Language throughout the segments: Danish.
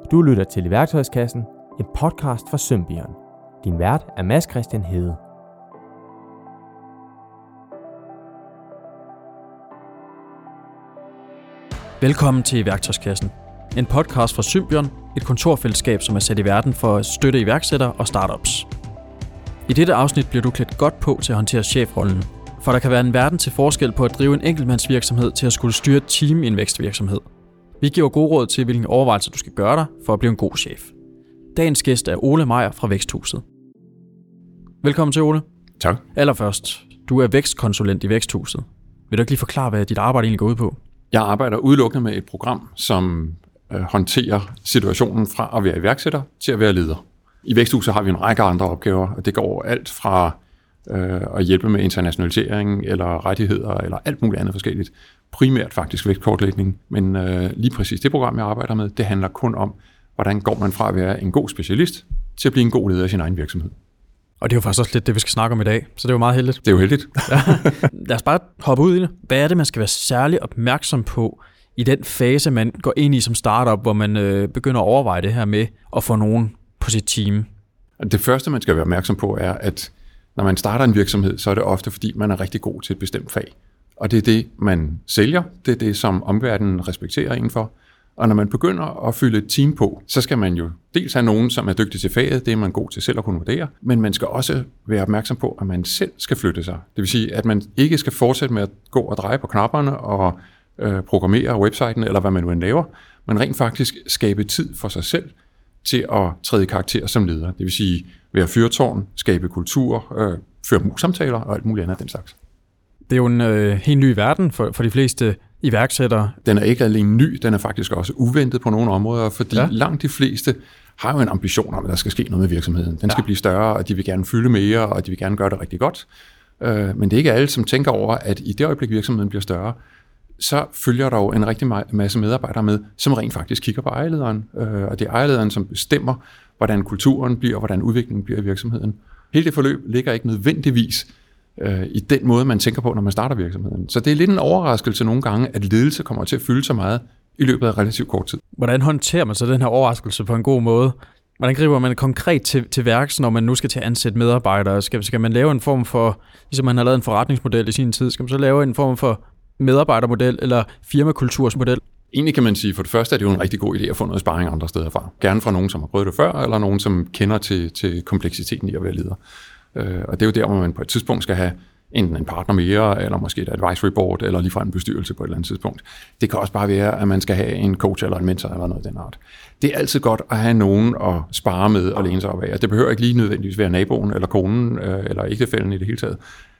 Du lytter til I Værktøjskassen, en podcast fra Symbion. Din vært er Mads Christian Hede. Velkommen til I Værktøjskassen, en podcast fra Symbion, et kontorfællesskab, som er sat i verden for at støtte iværksættere og startups. I dette afsnit bliver du klædt godt på til at håndtere chefrollen, for der kan være en verden til forskel på at drive en enkeltmandsvirksomhed til at skulle styre et team i en vækstvirksomhed. Vi giver gode råd til, hvilke overvejelser du skal gøre dig for at blive en god chef. Dagens gæst er Ole Meyer fra Væksthuset. Velkommen til, Ole. Tak. Allerførst, du er vækstkonsulent i Væksthuset. Vil du ikke lige forklare, hvad dit arbejde egentlig går ud på? Jeg arbejder udelukkende med et program, som håndterer situationen fra at være iværksætter til at være leder. I Væksthuset har vi en række andre opgaver, og det går alt fra at hjælpe med internationalisering eller rettigheder eller alt muligt andet forskelligt. Primært faktisk vækstkortlægning, men lige præcis det program, jeg arbejder med, det handler kun om, hvordan går man fra at være en god specialist til at blive en god leder af sin egen virksomhed. Og det er jo faktisk også lidt det, vi skal snakke om i dag, så det er jo meget heldigt. Det er jo heldigt. Ja. Lad os bare hoppe ud i det. Hvad er det, man skal være særlig opmærksom på i den fase, man går ind i som startup, hvor man begynder at overveje det her med at få nogen på sit team? Det første, man skal være opmærksom på, er, at når man starter en virksomhed, så er det ofte, fordi man er rigtig god til et bestemt fag. Og det er det, man sælger. Det er det, som omverdenen respekterer en for. Og når man begynder at fylde et team på, så skal man jo dels have nogen, som er dygtig til faget, det er man god til selv at kunne vurdere, men man skal også være opmærksom på, at man selv skal flytte sig. Det vil sige, at man ikke skal fortsætte med at gå og dreje på knapperne og programmere websiden, eller hvad man nu end laver, men rent faktisk skabe tid for sig selv til at træde i karakter som leder. Det vil sige, være fyrtårn, skabe kultur, føre mus-samtaler og alt muligt andet af den slags. Det er jo en helt ny verden for de fleste iværksættere. Den er ikke alene ny, den er faktisk også uventet på nogle områder, fordi langt de fleste har jo en ambition om, at der skal ske noget med virksomheden. Den skal blive større, og de vil gerne fylde mere, og de vil gerne gøre det rigtig godt. Men det er ikke alle, som tænker over, at i det øjeblik, virksomheden bliver større, så følger der jo en rigtig masse medarbejdere med, som rent faktisk kigger på ejerlederen. Og det er ejerlederen, som bestemmer, hvordan kulturen bliver, og hvordan udviklingen bliver i virksomheden. Hele det forløb ligger ikke nødvendigvis i den måde, man tænker på, når man starter virksomheden. Så det er lidt en overraskelse nogle gange, at ledelse kommer til at fylde så meget i løbet af relativt kort tid. Hvordan håndterer man så den her overraskelse på en god måde? Hvordan griber man konkret til værks, når man nu skal til at ansætte medarbejdere? Skal man lave en form for, ligesom man har lavet en forretningsmodel i sin tid, skal man så lave en form for medarbejdermodel eller firmakultursmodel? Egentlig kan man sige, for det første er det jo en rigtig god idé at få noget sparring andre steder fra. Gerne fra nogen, som har prøvet det før, eller nogen, som kender til kompleksiteten i at være leder. Og det er jo der, hvor man på et tidspunkt skal have enten en partner mere, eller måske et advisory board, eller ligefrem en bestyrelse på et eller andet tidspunkt. Det kan også bare være, at man skal have en coach eller en mentor, eller noget af den art. Det er altid godt at have nogen at spare med og læne sig op af. Det behøver ikke lige nødvendigvis være naboen, eller konen, eller ægtefællen i det hele taget.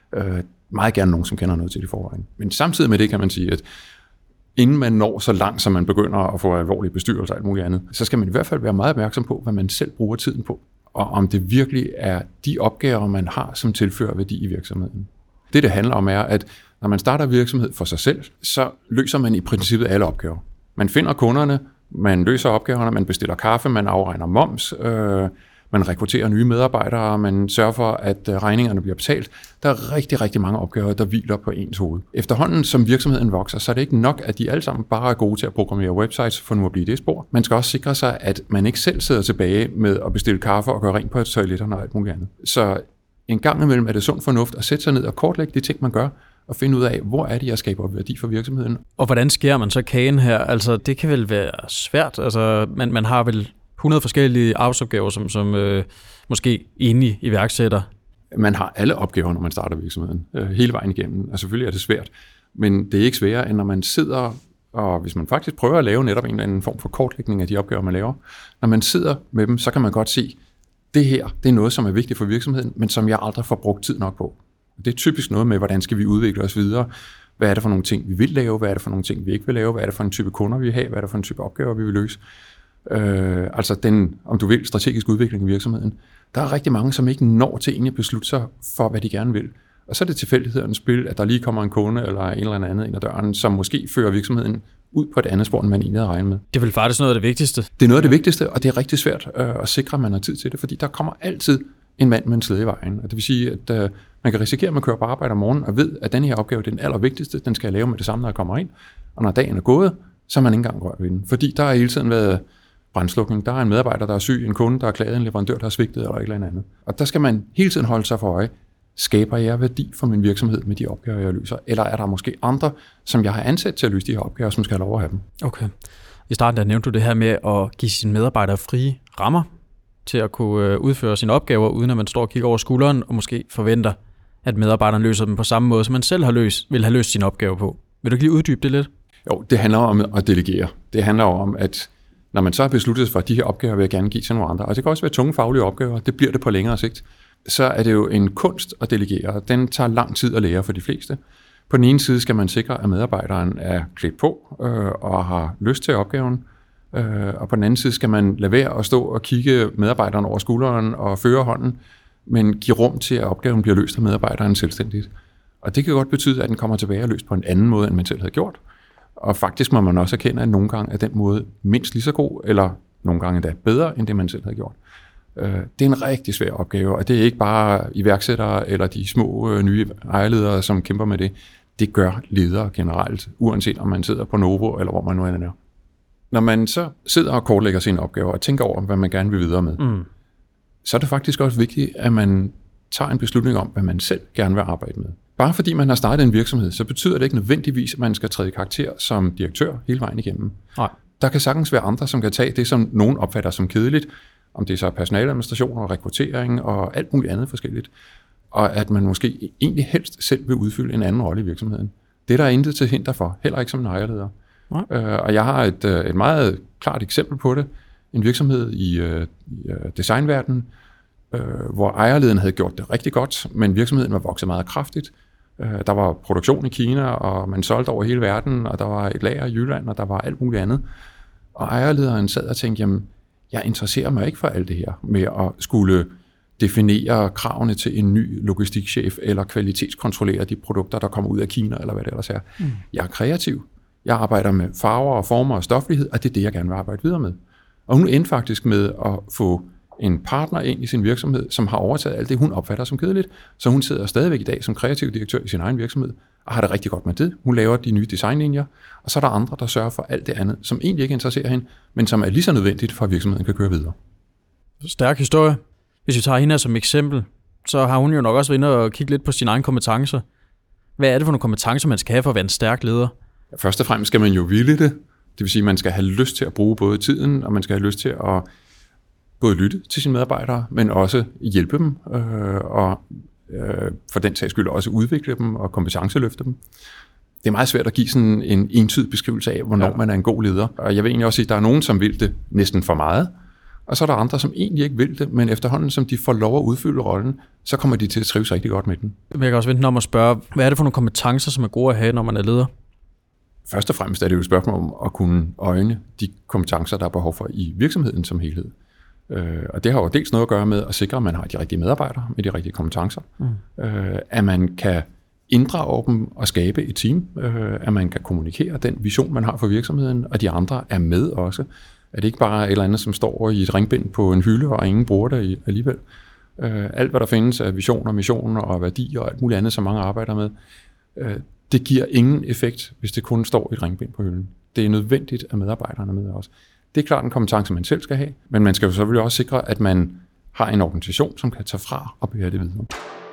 Meget gerne nogen, som kender noget til det i forvejen. Men samtidig med det kan man sige, at inden man når så langt, som man begynder at få alvorlige bestyrelser og alt muligt andet, så skal man i hvert fald være meget opmærksom på, hvad man selv bruger tiden på, og om det virkelig er de opgaver, man har, som tilfører værdi i virksomheden. Det handler om, er, at når man starter virksomhed for sig selv, så løser man i princippet alle opgaver. Man finder kunderne, man løser opgaverne, man bestiller kaffe, man afregner moms, man rekrutterer nye medarbejdere, man sørger for, at regningerne bliver betalt. Der er rigtig, rigtig mange opgaver, der hviler på ens hoved. Efterhånden, som virksomheden vokser, så er det ikke nok, at de alle sammen bare er gode til at programmere websites for nu at blive det spor. Man skal også sikre sig, at man ikke selv sidder tilbage med at bestille kaffe og gøre rent på toiletterne og alt muligt andet. Så en gang imellem er det sund fornuft at sætte sig ned og kortlægge de ting, man gør, og finde ud af, hvor er det, jeg skaber værdi for virksomheden. Og hvordan skærer man så kagen her? Altså, det kan vel være svært. Altså, man har vel 100 forskellige arbejdsopgaver, som måske enige iværksætter. Man har alle opgaver, når man starter virksomheden, hele vejen igennem. Og selvfølgelig er det svært, men det er ikke sværere, end når man sidder, og hvis man faktisk prøver at lave netop en eller anden form for kortlægning af de opgaver, man laver, når man sidder med dem, så kan man godt se, det her, det er noget, som er vigtigt for virksomheden, men som jeg aldrig får brugt tid nok på. Det er typisk noget med, hvordan skal vi udvikle os videre, hvad er det for nogle ting, vi vil lave, hvad er det for nogle ting, vi ikke vil lave, hvad er det for en type kunder, vi vil have, hvad er det for en type opgaver, vi vil løse. Altså den, om du vil, strategisk udvikling i virksomheden. Der er rigtig mange, som ikke når til egentlig at beslutte sig for, hvad de gerne vil. Og så er det tilfældighedernes spil, at der lige kommer en kunde eller en eller anden ind ad døren, som måske fører virksomheden ud på et andet spor, end man egentlig havde regnet med. Det er vel faktisk noget af det vigtigste? Det er noget af det vigtigste, og det er rigtig svært at sikre, at man har tid til det, fordi der kommer altid en mand med en slede i vejen. Og det vil sige, at man kan risikere, at man kører på arbejde om morgenen og ved, at den her opgave det er den allervigtigste, den skal jeg lave med det samme, når jeg kommer ind. Og når dagen er gået, så har man ikke engang rørt ved den. Fordi der har hele tiden været brandslukning. Der er en medarbejder, der er syg, en kunde, der er klaget, en leverandør, der er svigtet eller et eller andet. Og der skal man hele tiden holde sig for øje. Skaber jeg værdi for min virksomhed med de opgaver, jeg løser? Eller er der måske andre, som jeg har ansat til at løse de her opgaver, som skal have lov at have dem? Okay. I starten der nævnte du det her med at give sine medarbejdere frie rammer til at kunne udføre sine opgaver, uden at man står og kigger over skulderen og måske forventer, at medarbejderen løser dem på samme måde, som man selv vil have løst sine opgaver på. Vil du ikke lige uddybe det lidt? Jo, det handler om at delegere. Det handler om, at når man så har besluttet sig for, at de her opgaver vil jeg gerne give til nogle andre, og det kan også være tunge faglige opgaver, det bliver det på længere sigt, så er det jo en kunst at delegere. Den tager lang tid at lære for de fleste. På den ene side skal man sikre, at medarbejderen er klædt på og har lyst til opgaven, og på den anden side skal man lade være at stå og kigge medarbejderen over skulderen og føre hånden, men give rum til, at opgaven bliver løst af medarbejderen selvstændigt. Og det kan godt betyde, at den kommer tilbage og løst på en anden måde, end man selv havde gjort. Og faktisk må man også erkende, at nogle gange er den måde mindst lige så god, eller nogle gange endda bedre, end det man selv havde gjort. Det er en rigtig svær opgave, og det er ikke bare iværksættere eller de små nye ejerledere, som kæmper med det. Det gør ledere generelt, uanset om man sidder på Novo, eller hvor man nu er. Når man så sidder og kortlægger sine opgaver og tænker over, hvad man gerne vil videre med, så er det faktisk også vigtigt, at man tager en beslutning om, hvad man selv gerne vil arbejde med. Bare fordi man har startet en virksomhed, så betyder det ikke nødvendigvis, at man skal træde i karakter som direktør hele vejen igennem. Nej. Der kan sagtens være andre, som kan tage det, som nogen opfatter som kedeligt, om det er så personaladministration og rekruttering og alt muligt andet forskelligt, og at man måske egentlig helst selv vil udfylde en anden rolle i virksomheden. Det er der intet til hinder for, heller ikke som en ejerleder. Og jeg har et meget klart eksempel på det. En virksomhed i designverdenen, hvor ejerlederen havde gjort det rigtig godt, men virksomheden var vokset meget kraftigt. Der var produktion i Kina, og man solgte over hele verden, og der var et lager i Jylland, og der var alt muligt andet. Og ejerlederen sad og tænkte, jamen, jeg interesserer mig ikke for alt det her med at skulle definere kravene til en ny logistikchef, eller kvalitetskontrollere de produkter, der kommer ud af Kina, eller hvad det ellers er. Jeg er kreativ. Jeg arbejder med farver og former og stoflighed, og det er det, jeg gerne vil arbejde videre med. Og hun endte faktisk med at få en partner ind i sin virksomhed, som har overtaget alt det, hun opfatter som kedeligt. Så hun sidder stadigvæk i dag som kreativ direktør i sin egen virksomhed, og har det rigtig godt med det. Hun laver de nye designlinjer, og så er der andre, der sørger for alt det andet, som egentlig ikke interesserer hende, men som er lige så nødvendigt for, at virksomheden kan køre videre. Stærk historie. Hvis vi tager hende som eksempel, så har hun jo nok også været inde og kigge lidt på sine egne kompetencer. Hvad er det for nogle kompetencer, man skal have for at være en stærk leder? Først og fremmest skal man jo ville det. Det vil sige, at man skal have lyst til at bruge både tiden, og man skal have lyst til at både lytte til sine medarbejdere, men også hjælpe dem, og for den sags skyld også udvikle dem og kompetenceløfte dem. Det er meget svært at give sådan en entydig beskrivelse af, hvornår man er en god leder. Og jeg vil egentlig også sige, at der er nogen, som vil det næsten for meget, og så er der andre, som egentlig ikke vil det, men efterhånden, som de får lov at udfylde rollen, så kommer de til at trives rigtig godt med den. Jeg kan også vente om at spørge, hvad er det for nogle kompetencer, som er gode at have, når man er leder? Først og fremmest er det jo et spørgsmål om at kunne øjne de kompetencer, der er behov for i virksomheden som helhed. Og det har jo dels noget at gøre med at sikre, at man har de rigtige medarbejdere med de rigtige kompetencer. At man kan inddrage dem og skabe et team. At man kan kommunikere den vision, man har for virksomheden, og de andre er med også. At det ikke bare er et eller andet, som står i et ringbind på en hylde, og ingen bruger det alligevel. Alt, hvad der findes af visioner, missioner og værdier og alt muligt andet, som mange arbejder med, det giver ingen effekt, hvis det kun står i et ringbind på hylden. Det er nødvendigt, at medarbejderne er med også. Det er klart en kompetence, man selv skal have, men man skal jo selvfølgelig også sikre, at man har en organisation, som kan tage fra og bære det videre.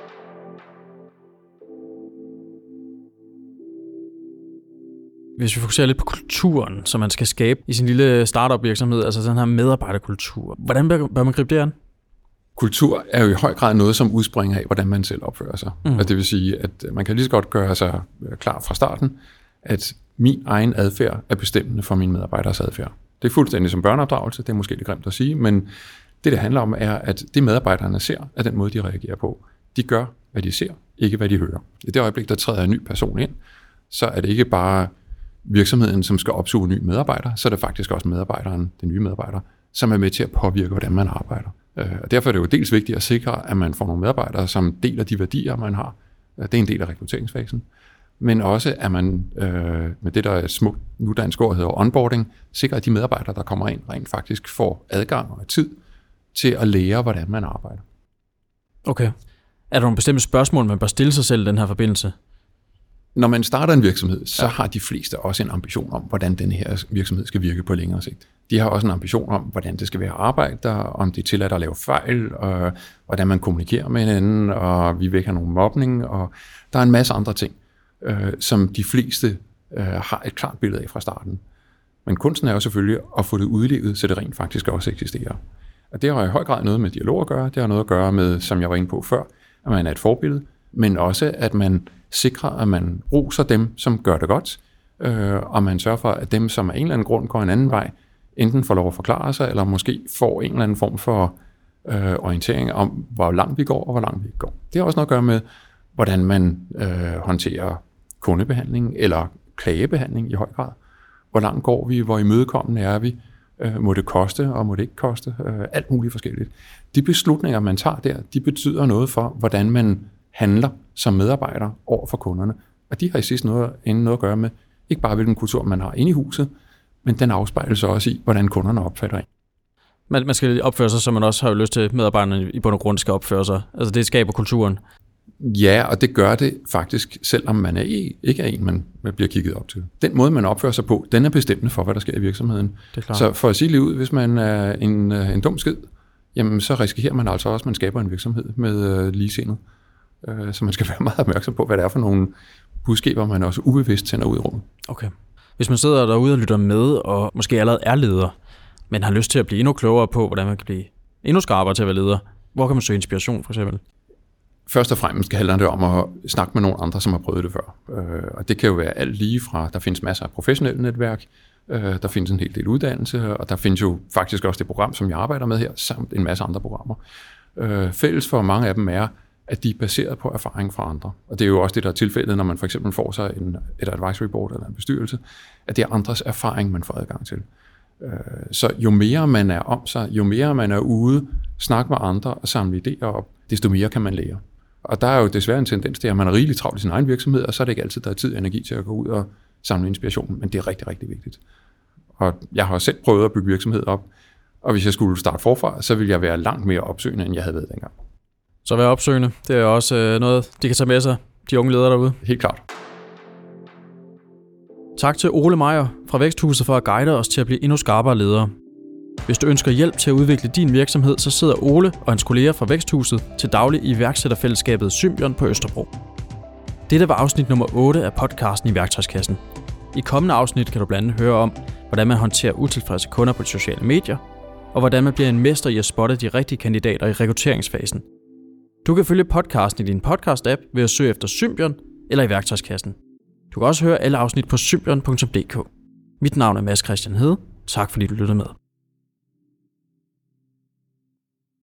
Hvis vi fokuserer lidt på kulturen, som man skal skabe i sin lille startup virksomhed, altså den her medarbejderkultur, hvordan bør man gribe det an? Kultur er jo i høj grad noget, som udspringer af, hvordan man selv opfører sig. Og det vil sige, at man kan lige så godt gøre sig klar fra starten, at min egen adfærd er bestemmende for mine medarbejderes adfærd. Det er fuldstændig som børneopdragelse, det er måske lidt grimt at sige, men det handler om, er, at det medarbejderne ser, er den måde, de reagerer på. De gør, hvad de ser, ikke hvad de hører. I det øjeblik, der træder en ny person ind, så er det ikke bare virksomheden, som skal opsuge nye medarbejdere, så er det faktisk også medarbejderen, den nye medarbejder, som er med til at påvirke, hvordan man arbejder. Og derfor er det jo dels vigtigt at sikre, at man får nogle medarbejdere, som deler de værdier, man har. Det er en del af rekrutteringsfasen. Men også, at man med det, der er smukt nudansk ord hedder onboarding, sikrer, at de medarbejdere, der kommer ind, rent faktisk får adgang og tid til at lære, hvordan man arbejder. Okay. Er der nogle bestemte spørgsmål, man bør stille sig selv i den her forbindelse? Når man starter en virksomhed, så har de fleste også en ambition om, hvordan den her virksomhed skal virke på længere sigt. De har også en ambition om, hvordan det skal være arbejde, om det er tilladt at lave fejl, og hvordan man kommunikerer med hinanden, og vi vil ikke have nogen mobning, og der er en masse andre ting, som de fleste har et klart billede af fra starten. Men kunsten er jo selvfølgelig at få det udlevet, så det rent faktisk også eksisterer. Og det har i høj grad noget med dialog at gøre. Det har noget at gøre med, som jeg var inde på før, at man er et forbillede, men også at man sikrer, at man roser dem, som gør det godt, og man sørger for, at dem, som af en eller anden grund går en anden vej, enten får lov at forklare sig, eller måske får en eller anden form for orientering om, hvor langt vi går, og hvor langt vi ikke går. Det har også noget at gøre med, hvordan man håndterer kundebehandling, eller klagebehandling i høj grad. Hvor langt går vi, hvor imødekommende er vi, må det koste, og må det ikke koste, alt muligt forskelligt. De beslutninger, man tager der, de betyder noget for, hvordan man handler som medarbejder over for kunderne. Og de har i sidste noget at gøre med, ikke bare hvilken kultur man har inde i huset, men den afspejles også i, hvordan kunderne opfatter en. Man skal opføre sig, som man også har lyst til, medarbejderne i bund og grund skal opføre sig. Altså det skaber kulturen. Ja, og det gør det faktisk, selvom man ikke er en, man bliver kigget op til. Den måde, man opfører sig på, den er bestemmende for, hvad der sker i virksomheden. Så for at sige lige ud, hvis man er en dum skid, jamen så risikerer man altså også, at man skaber en virksomhed med ligesindet. Så man skal være meget opmærksom på, hvad det er for nogle budskaber, man også ubevidst sender ud i rummet. Okay. Hvis man sidder derude og lytter med, og måske allerede er leder, men har lyst til at blive endnu klogere på, hvordan man kan blive endnu skarpere til at være leder, hvor kan man søge inspiration for eksempel? Først og fremmest handler det om at snakke med nogle andre, som har prøvet det før. Og det kan jo være alt lige fra, der findes masser af professionelle netværk, der findes en hel del uddannelse, og der findes jo faktisk også det program, som jeg arbejder med her, samt en masse andre programmer. Fælles for mange af dem er, at de er baseret på erfaring fra andre. Og det er jo også det, der er tilfældet, når man for eksempel får sig et advisory board eller en bestyrelse, at det er andres erfaring, man får adgang til. Så jo mere man er om sig, jo mere man er ude, snakke med andre og samle idéer op, desto mere kan man lære. Og der er jo desværre en tendens til, at man er rigeligt travlt i sin egen virksomhed, og så er det ikke altid, der er tid og energi til at gå ud og samle inspiration, men det er rigtig, rigtig vigtigt. Og jeg har selv prøvet at bygge virksomhed op, og hvis jeg skulle starte forfra, så ville jeg være langt mere opsøgende, end jeg havde været dengang. Så at være opsøgende, det er også noget, de kan tage med sig, de unge ledere derude. Helt klart. Tak til Ole Meyer fra Væksthuset for at guide os til at blive endnu skarpere ledere. Hvis du ønsker hjælp til at udvikle din virksomhed, så sidder Ole og hans kolleger fra Væksthuset til daglig i iværksætterfællesskabet Symbion på Østerbro. Dette var afsnit nummer 8 af podcasten i værktøjskassen. I kommende afsnit kan du blandt andet høre om, hvordan man håndterer utilfredse kunder på de sociale medier, og hvordan man bliver en mester i at spotte de rigtige kandidater i rekrutteringsfasen. Du kan følge podcasten i din podcast-app ved at søge efter Symbion eller i værktøjskassen. Du kan også høre alle afsnit på symbion.dk. Mit navn er Mads Christian Hede. Tak fordi du lyttede med.